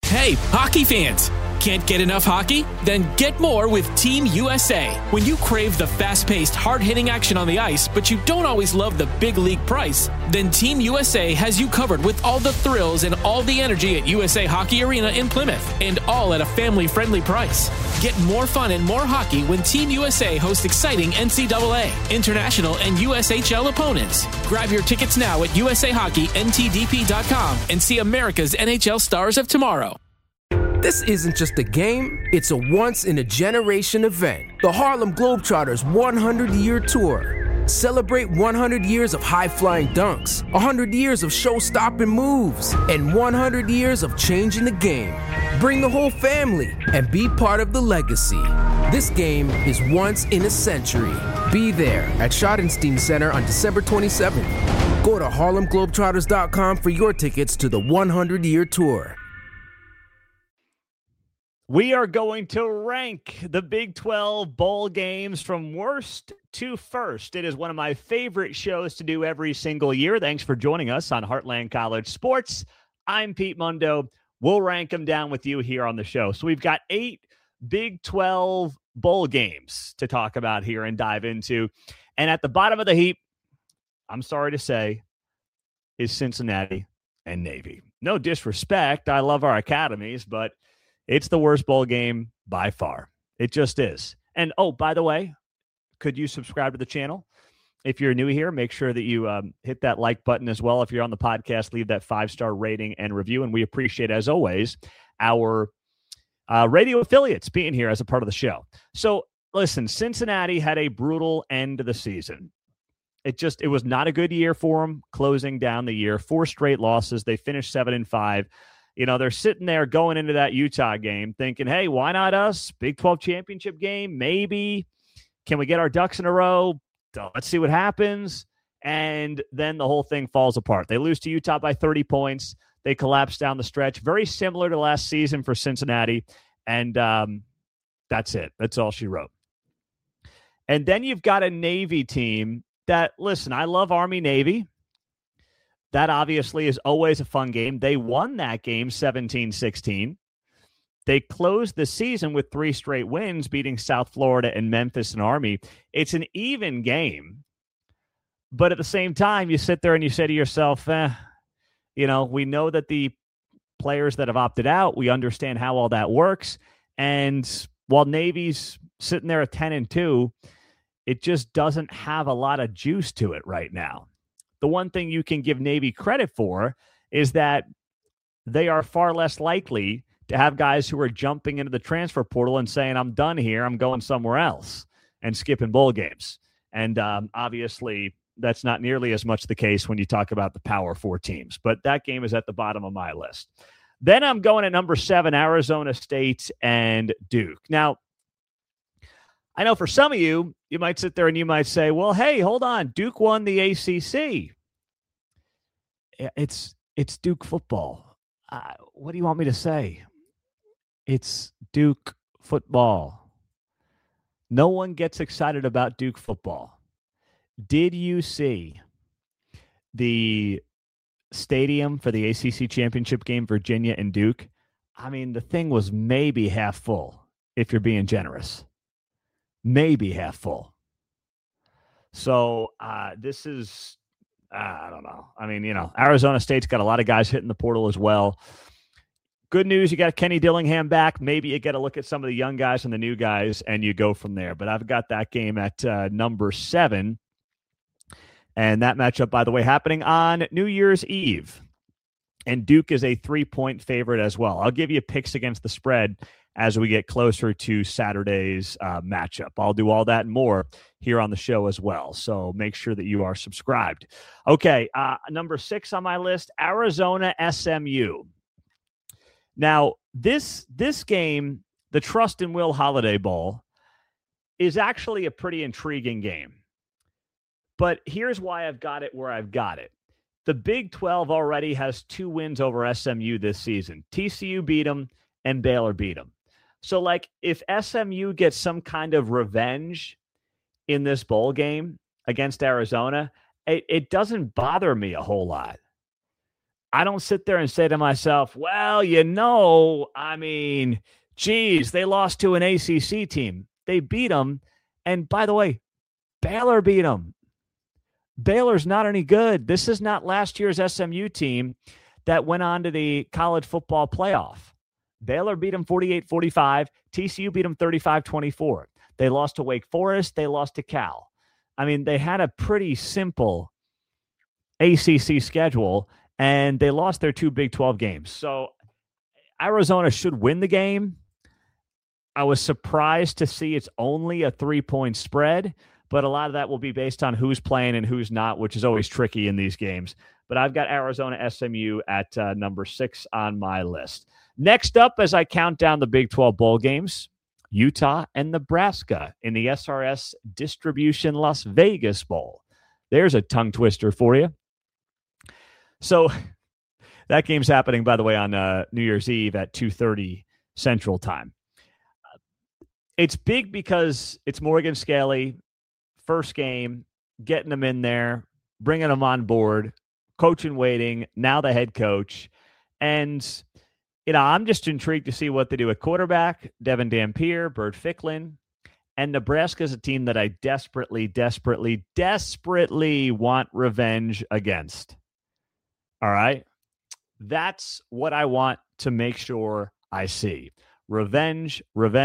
Hey, hockey fans! Can't get enough hockey? Then get more with Team USA. When you crave the fast-paced, hard-hitting action on the ice, but you don't always love the big league price, then Team USA has you covered with all the thrills and all the energy at USA Hockey Arena in Plymouth, and all at a family-friendly price. Get more fun and more hockey when Team USA hosts exciting NCAA, international, and USHL opponents. Grab your tickets now at USAHockeyNTDP.com and see America's NHL stars of tomorrow. This isn't just a game, it's a once-in-a-generation event. The Harlem Globetrotters 100-year tour. Celebrate 100 years of high-flying dunks, 100 years of show-stopping moves, and 100 years of changing the game. Bring the whole family and be part of the legacy. This game is once in a century. Be there at Schottenstein Center on December 27th. Go to HarlemGlobetrotters.com for your tickets to the 100-year tour. We are going to rank the Big 12 bowl games from worst to first. It is one of my favorite shows to do every single year. Thanks for joining us on Heartland College Sports. I'm Pete Mundo. We'll rank them down with you here on the show. So we've got 8 Big 12 bowl games to talk about here and dive into. And at the bottom of the heap, I'm sorry to say, is Cincinnati and Navy. No disrespect. I love our academies, but it's the worst bowl game by far. It just is. And, oh, by the way, could you subscribe to the channel? If you're new here, make sure that you hit that like button as well. If you're on the podcast, leave that 5-star rating and review. And we appreciate, as always, our radio affiliates being here as a part of the show. So, listen, Cincinnati had a brutal end to the season. It was not a good year for them closing down the year. 4 straight losses. They finished 7-5. You know, they're sitting there going into that Utah game thinking, hey, why not us? Big 12 championship game, maybe. Can we get our ducks in a row? Let's see what happens. And then the whole thing falls apart. They lose to Utah by 30 points. They collapse down the stretch. Very similar to last season for Cincinnati. And that's it. That's all she wrote. And then you've got a Navy team that, listen, I love Army-Navy. That obviously is always a fun game. They won that game 17-16. They closed the season with 3 straight wins, beating South Florida and Memphis and Army. It's an even game. But at the same time, you sit there and you say to yourself, we know that the players that have opted out, we understand how all that works. And while Navy's sitting there at 10-2, it just doesn't have a lot of juice to it right now. The one thing you can give Navy credit for is that they are far less likely to have guys who are jumping into the transfer portal and saying, I'm done here, I'm going somewhere else, and skipping bowl games. And obviously, that's not nearly as much the case when you talk about the Power 4 teams. But that game is at the bottom of my list. Then I'm going at number 7, Arizona State and Duke. Now, I know for some of you, you might sit there and you might say, well, hey, hold on. Duke won the ACC. It's Duke football. What do you want me to say? It's Duke football. No one gets excited about Duke football. Did you see the stadium for the ACC championship game, Virginia and Duke? I mean, the thing was maybe half full, if you're being generous. Maybe half full. So this is, I don't know. I mean, Arizona State's got a lot of guys hitting the portal as well. Good news, you got Kenny Dillingham back. Maybe you get a look at some of the young guys and the new guys, and you go from there. But I've got that game at number 7. And that matchup, by the way, happening on New Year's Eve. And Duke is a 3-point favorite as well. I'll give you picks against the spread as we get closer to Saturday's matchup. I'll do all that and more here on the show as well. So make sure that you are subscribed. Okay, number 6 on my list, Arizona SMU. Now, this game, the Trust and Will Holiday Bowl, is actually a pretty intriguing game. But here's why I've got it where I've got it. The Big 12 already has 2 wins over SMU this season. TCU beat them and Baylor beat them. So, if SMU gets some kind of revenge in this bowl game against Arizona, it doesn't bother me a whole lot. I don't sit there and say to myself, well, geez, they lost to an ACC team. They beat them. And by the way, Baylor beat them. Baylor's not any good. This is not last year's SMU team that went on to the college football playoff. Baylor beat them 48-45. TCU beat them 35-24. They lost to Wake Forest. They lost to Cal. I mean, they had a pretty simple ACC schedule, and they lost their 2 Big 12 games. So Arizona should win the game. I was surprised to see it's only a 3-point spread, but a lot of that will be based on who's playing and who's not, which is always tricky in these games. But I've got Arizona SMU at number 6 on my list. Next up, as I count down the Big 12 bowl games, Utah and Nebraska in the SRS Distribution Las Vegas Bowl. There's a tongue twister for you. So that game's happening, by the way, on New Year's Eve at 2:30 Central Time. It's big because it's Morgan Scalley, first game, getting them in there, bringing them on board, coach in waiting, now the head coach. And, I'm just intrigued to see what they do at quarterback, Devin Dampier, Bert Ficklin. And Nebraska's a team that I desperately want revenge against. All right? That's what I want to make sure I see. Revenge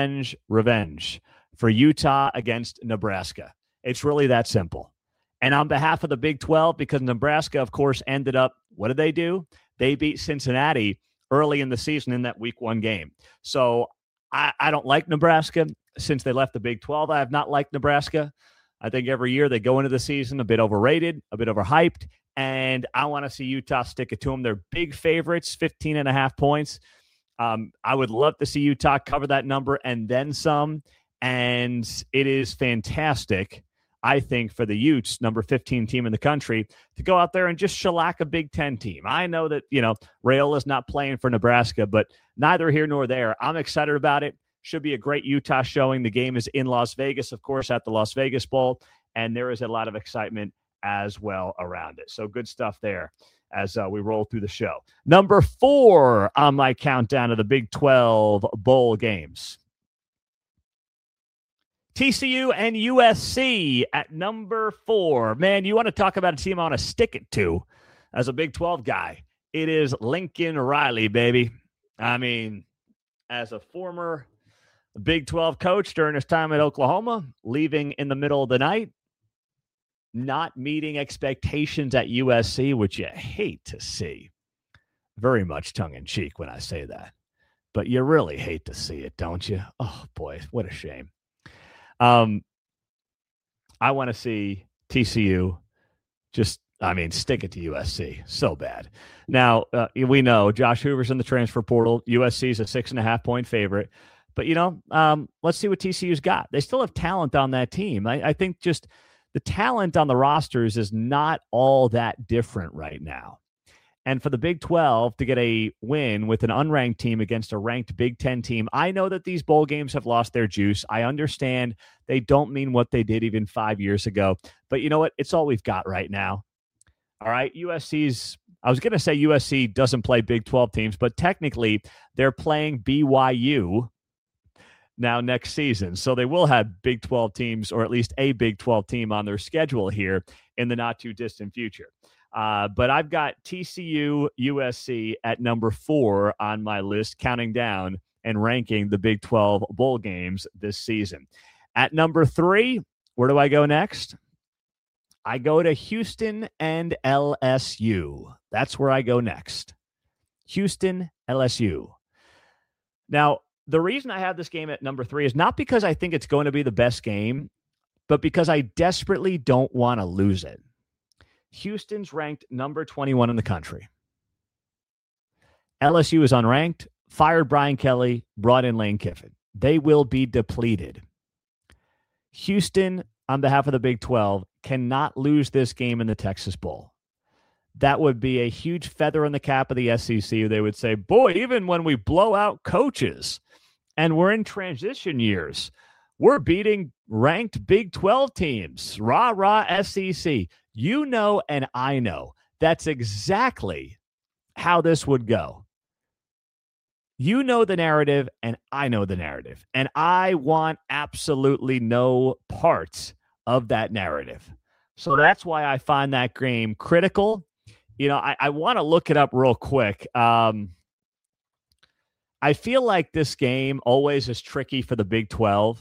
for Utah against Nebraska. It's really that simple. And on behalf of the Big 12, because Nebraska, of course, ended up, what did they do? They beat Cincinnati early in the season in that week 1 game. So I don't like Nebraska. Since they left the Big 12, I have not liked Nebraska. I think every year they go into the season a bit overrated, a bit overhyped, and I want to see Utah stick it to them. They're big favorites, 15.5 points. I would love to see Utah cover that number and then some, and it is fantastic, I think, for the Utes, number 15 team in the country, to go out there and just shellac a Big 10 team. I know that, Rayola's not playing for Nebraska, but neither here nor there. I'm excited about it. Should be a great Utah showing. The game is in Las Vegas, of course, at the Las Vegas Bowl, and there is a lot of excitement as well around it. So good stuff there as we roll through the show. Number 4 on my countdown of the Big 12 bowl games. TCU and USC at number 4. Man, you want to talk about a team I want to stick it to as a Big 12 guy. It is Lincoln Riley, baby. I mean, as a former Big 12 coach during his time at Oklahoma, leaving in the middle of the night, not meeting expectations at USC, which you hate to see. Very much tongue-in-cheek when I say that. But you really hate to see it, don't you? Oh, boy, what a shame. I want to see TCU stick it to USC. So bad. Now, we know Josh Hoover's in the transfer portal. USC is a 6.5-point favorite. But, let's see what TCU's got. They still have talent on that team. I think just the talent on the rosters is not all that different right now. And for the Big 12 to get a win with an unranked team against a ranked Big 10 team, I know that these bowl games have lost their juice. I understand they don't mean what they did even 5 years ago. But you know what? It's all we've got right now. All right, I was going to say USC doesn't play Big 12 teams, but technically they're playing BYU now next season. So they will have Big 12 teams, or at least a Big 12 team on their schedule here in the not too distant future. But I've got TCU, USC at number 4 on my list, counting down and ranking the Big 12 bowl games this season. At number 3, where do I go next? I go to Houston and LSU. That's where I go next. Houston, LSU. Now, the reason I have this game at number 3 is not because I think it's going to be the best game, but because I desperately don't want to lose it. Houston's ranked number 21 in the country. LSU is unranked, fired Brian Kelly, brought in Lane Kiffin. They will be depleted. Houston, on behalf of the Big 12, cannot lose this game in the Texas Bowl. That would be a huge feather in the cap of the SEC. They would say, boy, even when we blow out coaches and we're in transition years, we're beating ranked Big 12 teams. Rah, rah, SEC. You know, and I know that's exactly how this would go. You know the narrative, and I know the narrative, and I want absolutely no parts of that narrative. So that's why I find that game critical. I want to look it up real quick. I feel like this game always is tricky for the Big 12.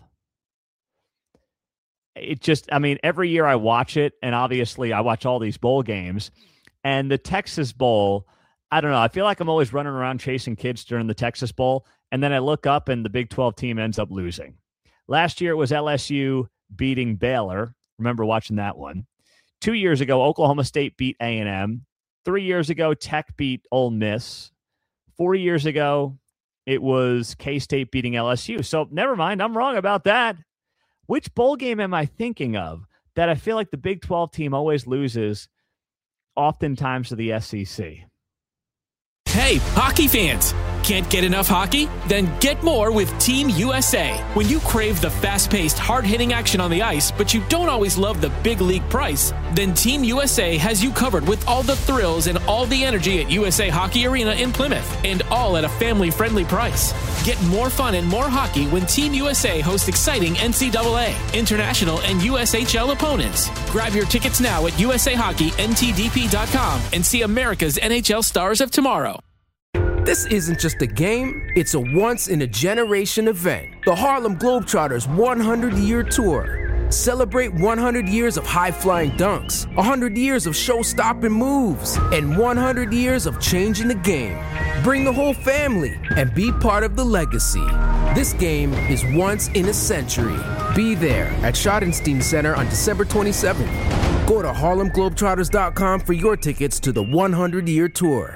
Every year I watch it, and obviously I watch all these bowl games, and the Texas Bowl, I don't know. I feel like I'm always running around chasing kids during the Texas Bowl, and then I look up and the Big 12 team ends up losing. Last year it was LSU beating Baylor. Remember watching that one. 2 years ago, Oklahoma State beat A&M. 3 years ago, Tech beat Ole Miss. 4 years ago, it was K-State beating LSU. So never mind, I'm wrong about that. Which bowl game am I thinking of that I feel like the Big 12 team always loses, oftentimes to the SEC? Hey, hockey fans! Can't get enough hockey? Then get more with Team USA. When you crave the fast-paced, hard-hitting action on the ice, but you don't always love the big league price, then Team USA has you covered with all the thrills and all the energy at USA Hockey Arena in Plymouth, and all at a family-friendly price. Get more fun and more hockey when Team USA hosts exciting NCAA, international, and USHL opponents. Grab your tickets now at USAHockeyNTDP.com and see America's NHL stars of tomorrow. This isn't just a game, it's a once-in-a-generation event. The Harlem Globetrotters 100-year tour. Celebrate 100 years of high-flying dunks, 100 years of show-stopping moves, and 100 years of changing the game. Bring the whole family and be part of the legacy. This game is once in a century. Be there at Schottenstein Center on December 27th. Go to HarlemGlobetrotters.com for your tickets to the 100-year tour.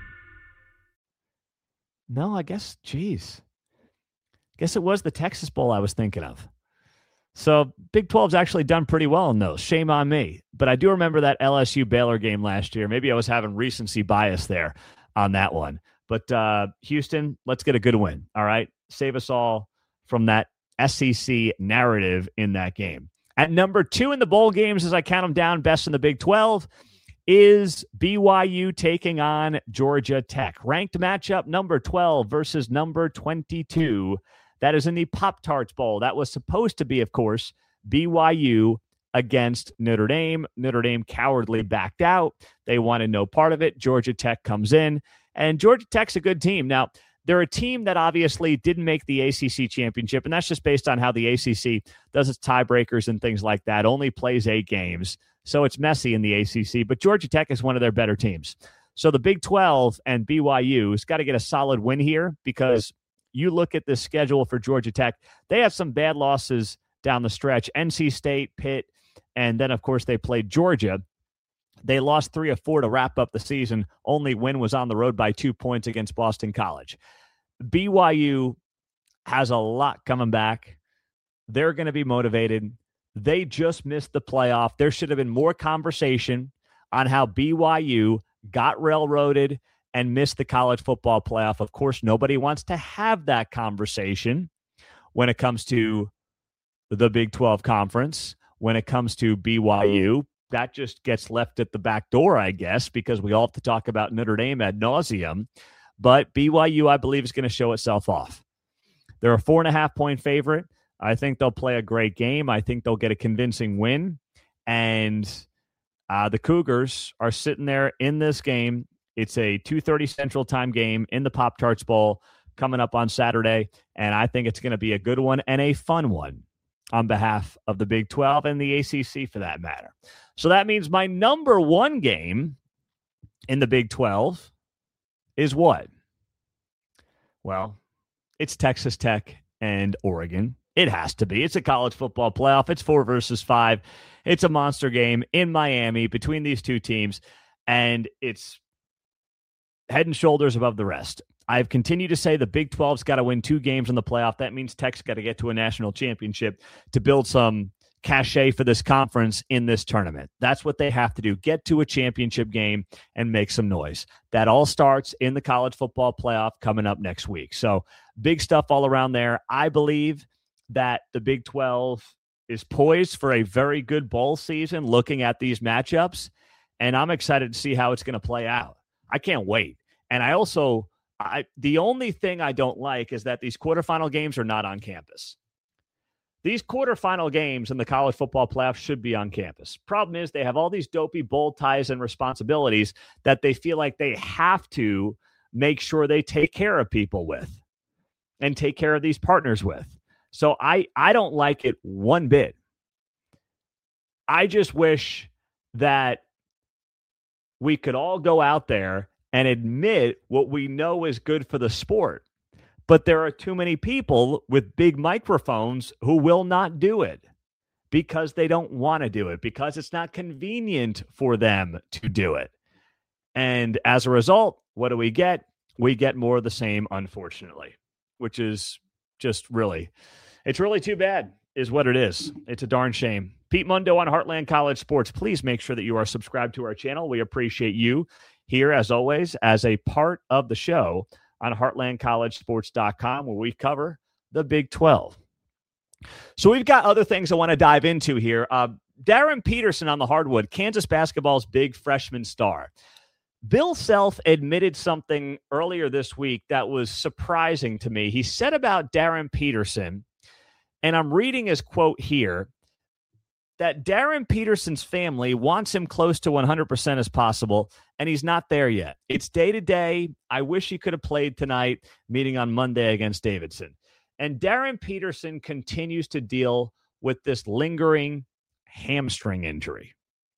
No, I guess it was the Texas Bowl I was thinking of. So Big 12's actually done pretty well in those. Shame on me. But I do remember that LSU Baylor game last year. Maybe I was having recency bias there on that one. But Houston, let's get a good win. All right. Save us all from that SEC narrative in that game. At number 2 in the bowl games, as I count them down, best in the Big 12, is BYU taking on Georgia Tech. Ranked matchup, number 12 versus number 22. That is in the Pop-Tarts Bowl. That was supposed to be, of course, BYU against Notre Dame. Notre Dame cowardly backed out. They wanted no part of it. Georgia Tech comes in, and Georgia Tech's a good team. Now, they're a team that obviously didn't make the ACC championship, and that's just based on how the ACC does its tiebreakers and things like that. Only plays 8 games. So it's messy in the ACC, but Georgia Tech is one of their better teams. So the Big 12 and BYU has got to get a solid win here, because you look at the schedule for Georgia Tech, they have some bad losses down the stretch. NC State, Pitt, and then, of course, they played Georgia. They lost 3 of 4 to wrap up the season. Only win was on the road by 2 points against Boston College. BYU has a lot coming back. They're going to be motivated. They just missed the playoff. There should have been more conversation on how BYU got railroaded and missed the college football playoff. Of course, nobody wants to have that conversation when it comes to the Big 12 Conference, when it comes to BYU. That just gets left at the back door, I guess, because we all have to talk about Notre Dame ad nauseum. But BYU, I believe, is going to show itself off. They're a 4.5-point favorite. I think they'll play a great game. I think they'll get a convincing win. And the Cougars are sitting there in this game. It's a 2:30 Central Time game in the Pop-Tarts Bowl coming up on Saturday. And I think it's going to be a good one and a fun one on behalf of the Big 12 and the ACC for that matter. So that means my number 1 game in the Big 12 is what? Well, it's Texas Tech and Oregon. It has to be. It's a college football playoff. It's 4 versus 5. It's a monster game in Miami between these two teams, and it's head and shoulders above the rest. I've continued to say the Big 12's got to win 2 games in the playoff. That means Tech's got to get to a national championship to build some cachet for this conference in this tournament. That's what they have to do. Get to a championship game and make some noise. That all starts in the college football playoff coming up next week. So big stuff all around there. I believe that the Big 12 is poised for a very good bowl season looking at these matchups, and I'm excited to see how it's going to play out. I can't wait. And I also, the only thing I don't like is that these quarterfinal games are not on campus. These quarterfinal games in the college football playoffs should be on campus. Problem is they have all these dopey bowl ties and responsibilities that they feel like they have to make sure they take care of people with and take care of these partners with. So I don't like it one bit. I just wish that we could all go out there and admit what we know is good for the sport. But there are too many people with big microphones who will not do it because they don't want to do it, because it's not convenient for them to do it. And as a result, what do we get? We get more of the same, unfortunately, which is just really, it's really too bad is what it is. It's a darn shame. Pete Mundo on Heartland College Sports. Please make sure that you are subscribed to our channel. We appreciate you here, as always, as a part of the show on heartlandcollegesports.com, where we cover the Big 12. So we've got other things I want to dive into here. Darren Peterson on the hardwood, Kansas basketball's big freshman star. Bill Self admitted something earlier this week that was surprising to me. He said about Darren Peterson, and I'm reading his quote here, that Darren Peterson's family wants him close to 100% as possible, and he's not there yet. It's day-to-day. I wish he could have played tonight, meeting on Monday against Davidson. And Darren Peterson continues to deal with this lingering hamstring injury.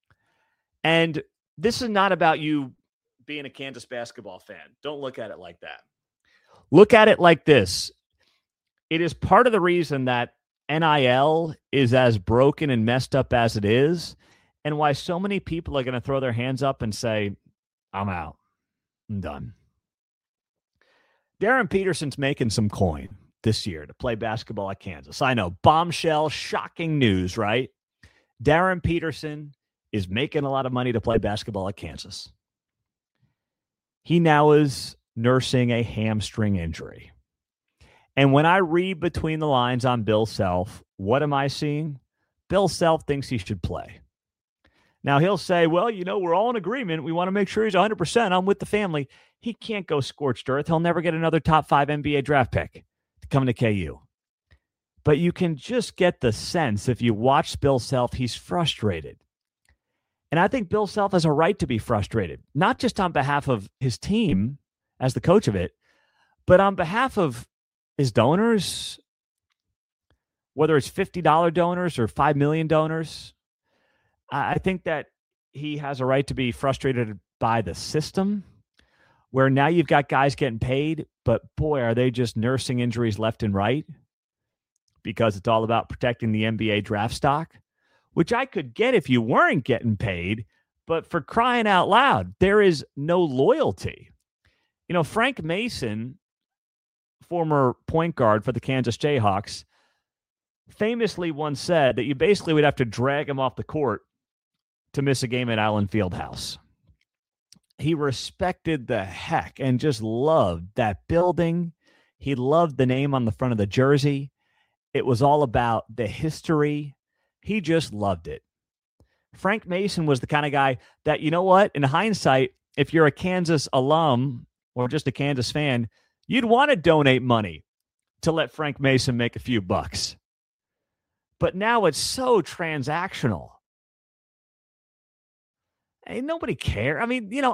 And this is not about you being a Kansas basketball fan. Don't look at it like that. Look at it like this. It is part of the reason that NIL is as broken and messed up as it is, and why so many people are going to throw their hands up and say, I'm out. I'm done. Darren Peterson's making some coin this year to play basketball at Kansas. I know, bombshell, shocking news, right? Darren Peterson is making a lot of money to play basketball at Kansas. He now is nursing a hamstring injury. And when I read between the lines on Bill Self, what am I seeing? Bill Self thinks he should play. Now, he'll say, well, you know, we're all in agreement. We want to make sure he's 100%. I'm with the family. He can't go scorched earth. He'll never get another top 5 NBA draft pick to come to KU. But you can just get the sense, if you watch Bill Self, he's frustrated. And I think Bill Self has a right to be frustrated, not just on behalf of his team as the coach of it, but on behalf of his donors, whether it's $50 donors or 5 million donors. I think that he has a right to be frustrated by the system, where now you've got guys getting paid, but boy, are they just nursing injuries left and right, because it's all about protecting the NBA draft stock, which I could get if you weren't getting paid, but for crying out loud, there is no loyalty. You know, Frank Mason, former point guard for the Kansas Jayhawks, famously once said that you basically would have to drag him off the court to miss a game at Allen Fieldhouse. He respected the heck and just loved that building. He loved the name on the front of the jersey. It was all about the history. He just loved it. Frank Mason was the kind of guy that, you know what, in hindsight, if you're a Kansas alum or just a Kansas fan, you'd want to donate money to let Frank Mason make a few bucks. But now it's so transactional. Ain't nobody care. I mean, you know,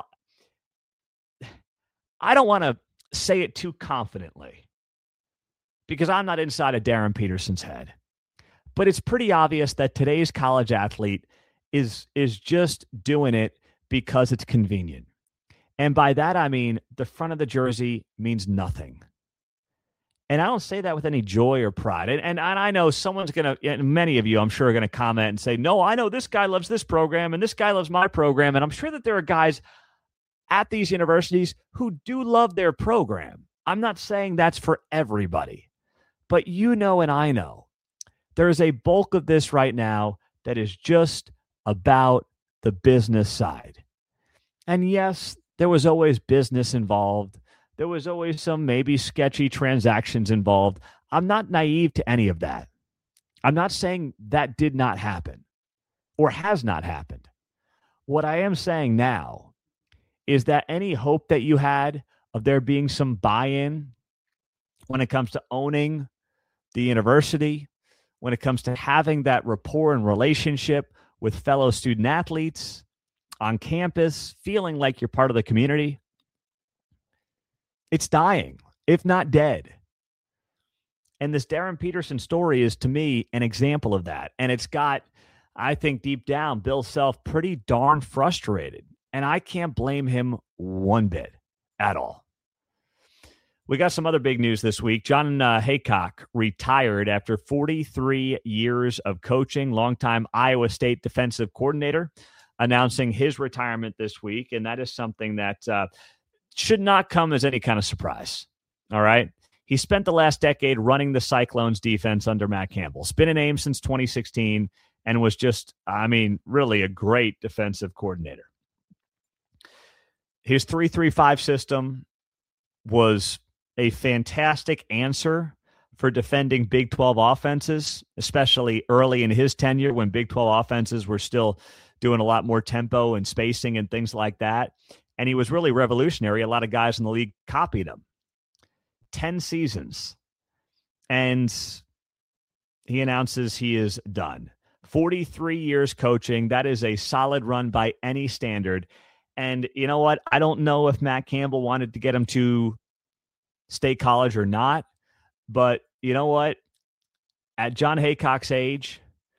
I don't want to say it too confidently because I'm not inside of Darren Peterson's head. But it's pretty obvious that today's college athlete is just doing it because it's convenient. And by that, I mean the front of the jersey means nothing. And I don't say that with any joy or pride. And I know someone's going to, many of you, I'm sure, are going to comment and say, no, I know this guy loves this program and this guy loves my program. And I'm sure that there are guys at these universities who do love their program. I'm not saying that's for everybody. But you know and I know there is a bulk of this right now that is just about the business side. And yes, there was always business involved. There was always some maybe sketchy transactions involved. I'm not naive to any of that. I'm not saying that did not happen or has not happened. What I am saying now is that any hope that you had of there being some buy-in when it comes to owning the university, when it comes to having that rapport and relationship with fellow student athletes on campus, feeling like you're part of the community? It's dying, if not dead. And this Darren Peterson story is, to me, an example of that. And it's got, I think, deep down, Bill Self pretty darn frustrated. And I can't blame him one bit at all. We got some other big news this week. John Haycock retired after 43 years of coaching, longtime Iowa State defensive coordinator, announcing his retirement this week. And that is something that should not come as any kind of surprise. All right. He spent the last decade running the Cyclones defense under Matt Campbell. It's been a name since 2016 and was just, really a great defensive coordinator. His 3-3-5 system was a fantastic answer for defending Big 12 offenses, especially early in his tenure when Big 12 offenses were still doing a lot more tempo and spacing and things like that. And he was really revolutionary. A lot of guys in the league copied him. 10 seasons. And he announces he is done. 43 years coaching. That is a solid run by any standard. And you know what? I don't know if Matt Campbell wanted to get him to State College or not. But you know what? At John Haycock's age,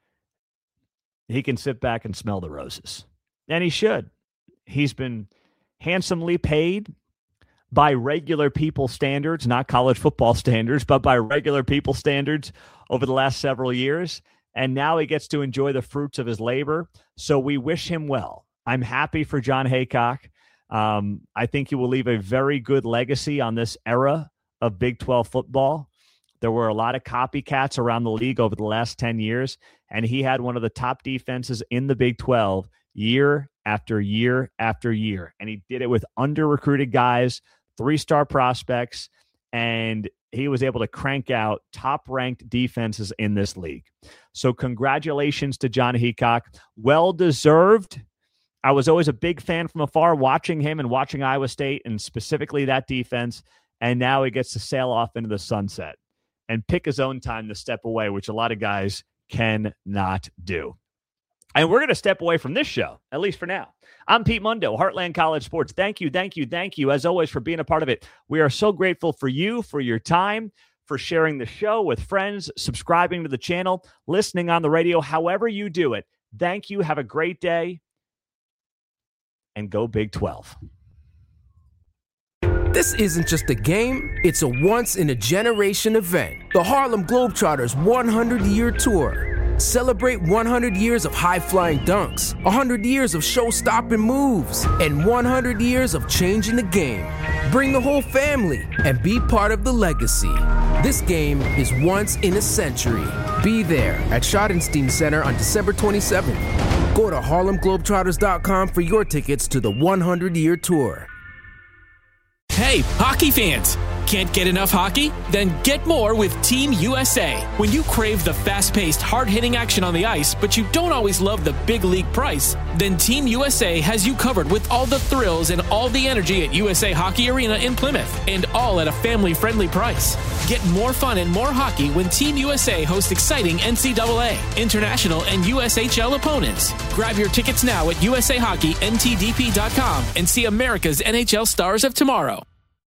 he can sit back and smell the roses. And he should. He's been handsomely paid by regular people standards, not college football standards, but by regular people standards over the last several years. And now he gets to enjoy the fruits of his labor. So we wish him well. I'm happy for John Haycock. I think he will leave a very good legacy on this era of Big 12 football. There were a lot of copycats around the league over the last 10 years, and he had one of the top defenses in the Big 12 year after year after year. And he did it with under-recruited guys, 3-star prospects, and he was able to crank out top-ranked defenses in this league. So congratulations to John Haycock. Well-deserved. I was always a big fan from afar, watching him and watching Iowa State and specifically that defense, and now he gets to sail off into the sunset and pick his own time to step away, which a lot of guys cannot do. And we're going to step away from this show, at least for now. I'm Pete Mundo, Heartland College Sports. Thank you, as always, for being a part of it. We are so grateful for you, for your time, for sharing the show with friends, subscribing to the channel, listening on the radio, however you do it. Thank you. Have a great day. And go Big 12. This isn't just a game, it's a once-in-a-generation event. The Harlem Globetrotters 100-year tour. Celebrate 100 years of high-flying dunks, 100 years of show-stopping moves, and 100 years of changing the game. Bring the whole family and be part of the legacy. This game is once in a century. Be there at Schottenstein Center on December 27th. Go to HarlemGlobetrotters.com for your tickets to the 100-year tour. Hey, hockey fans! Can't get enough hockey? Then get more with Team USA. When you crave the fast-paced, hard-hitting action on the ice, but you don't always love the big league price, then Team USA has you covered with all the thrills and all the energy at USA Hockey Arena in Plymouth, and all at a family-friendly price. Get more fun and more hockey when Team USA hosts exciting NCAA, international, and USHL opponents. Grab your tickets now at USAHockeyNTDP.com and see America's NHL stars of tomorrow.